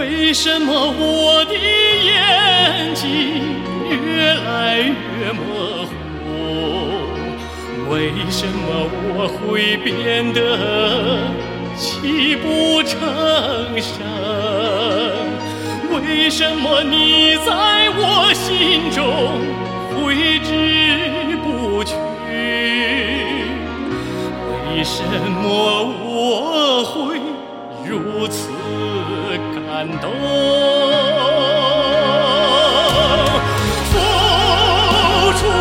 为什么我的眼睛越来越模糊？为什么我会变得泣不成声？为什么你在我心中挥之不去？为什么我会如此感动？付出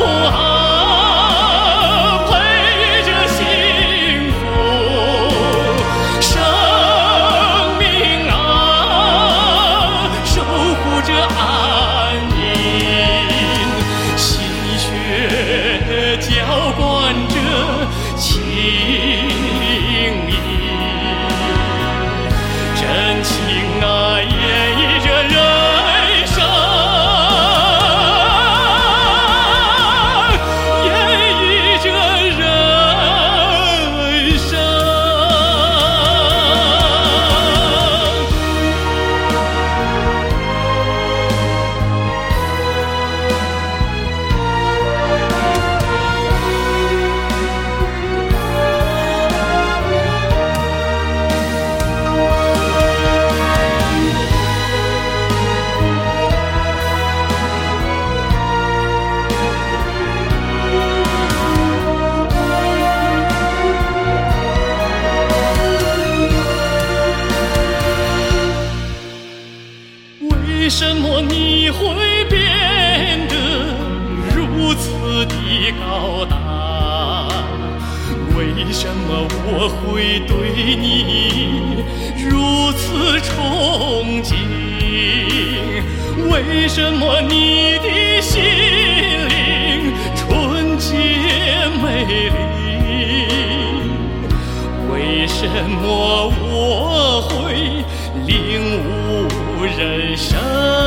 啊，陪着幸福；生命啊，守护着安宁。心血浇灌着情谊，真情啊，演绎着人生，演绎着人生。为什么你会变得如此的高大？为什么我会对你如此憧憬？为什么你的心灵纯洁美丽？为什么我会领悟人生？